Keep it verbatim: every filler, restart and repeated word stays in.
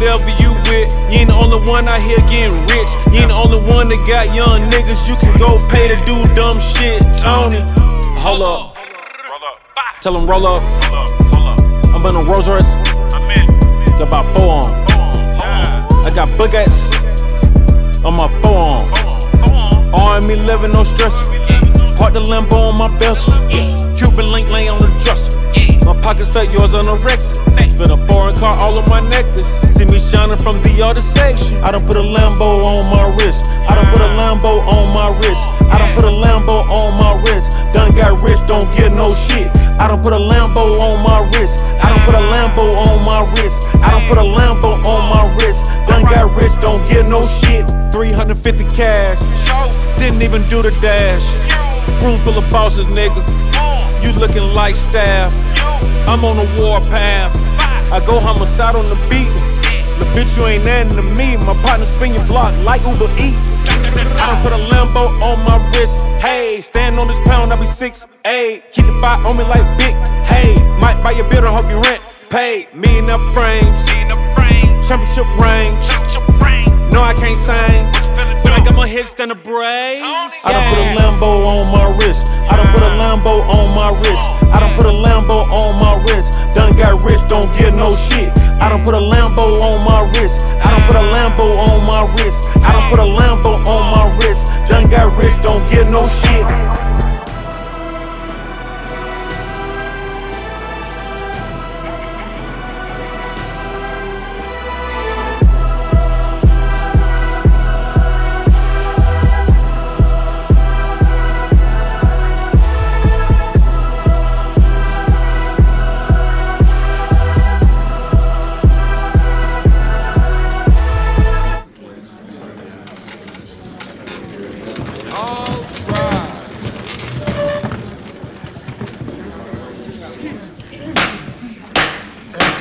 whatever you with. You ain't the only one out here getting rich. You ain't the only one that got young niggas you can go pay to do dumb shit. Tony, hold up. Tell them roll up. I'm in a Rolls Royce. Got about four on. I got buckets on my forearm. R M me living no stress. Park the Lambo on my best. Cuban link lay on the dresser. My pockets fat, yours on the Rex. Spin a foreign car all on my necklace. See me shining from the other section. I done put a Lambo on my wrist. I done put a Lambo on my wrist. I done put a Lambo on my wrist. Done got rich, don't get no shit. I done put a Lambo on my wrist. I done put a Lambo on my wrist. I done put a Lambo on my wrist. Done got rich, don't get no shit. three hundred fifty cash. Didn't even do the dash. Room full of bosses, nigga. You looking like staff. I'm on a war path. I go homicide on the beat. The bitch, you ain't nothing to me. My partner spin your block like Uber Eats. I done put a Lambo on my wrist. Hey, stand on this pound, I be six eight. Keep the fire on me like big. Hey, might buy your building, hope you rent. Pay me enough frames. Championship range. No, I can't sing, but I got more hits than a brace. I done put a Lambo on my wrist. I done put a Lambo on my wrist. I done put a Lambo on my wrist. Done got rich, don't get no shit. I done put a Lambo on my wrist. I done put a Lambo on my wrist. I done put a Lambo on my wrist. Done got rich, don't get no shit.